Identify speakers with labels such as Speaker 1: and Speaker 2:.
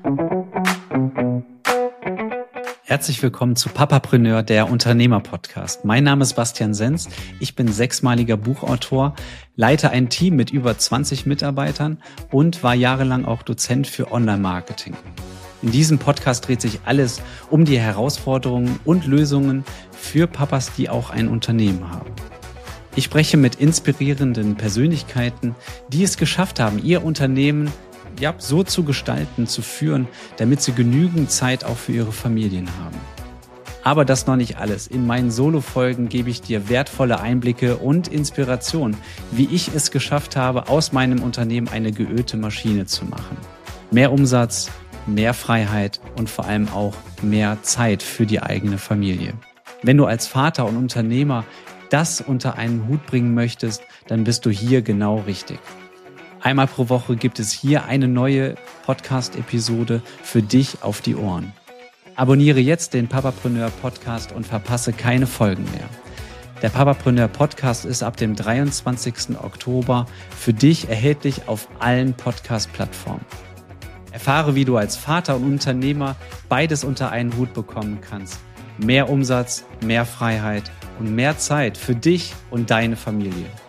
Speaker 1: Herzlich willkommen zu Papapreneur, der Unternehmer-Podcast. Mein Name ist Bastian Senz. Ich bin 6-maliger Buchautor, leite ein Team mit über 20 Mitarbeitern und war jahrelang auch Dozent für Online-Marketing. In diesem Podcast dreht sich alles um die Herausforderungen und Lösungen für Papas, die auch ein Unternehmen haben. Ich spreche mit inspirierenden Persönlichkeiten, die es geschafft haben, ihr Unternehmen so zu gestalten, zu führen, damit sie genügend Zeit auch für ihre Familien haben. Aber das noch nicht alles. In meinen Solo-Folgen gebe ich dir wertvolle Einblicke und Inspiration, wie ich es geschafft habe, aus meinem Unternehmen eine geölte Maschine zu machen. Mehr Umsatz, mehr Freiheit und vor allem auch mehr Zeit für die eigene Familie. Wenn du als Vater und Unternehmer das unter einen Hut bringen möchtest, dann bist du hier genau richtig. Einmal pro Woche gibt es hier eine neue Podcast-Episode für dich auf die Ohren. Abonniere jetzt den Papapreneur Podcast und verpasse keine Folgen mehr. Der Papapreneur Podcast ist ab dem 23. Oktober für dich erhältlich auf allen Podcast-Plattformen. Erfahre, wie du als Vater und Unternehmer beides unter einen Hut bekommen kannst. Mehr Umsatz, mehr Freiheit und mehr Zeit für dich und deine Familie.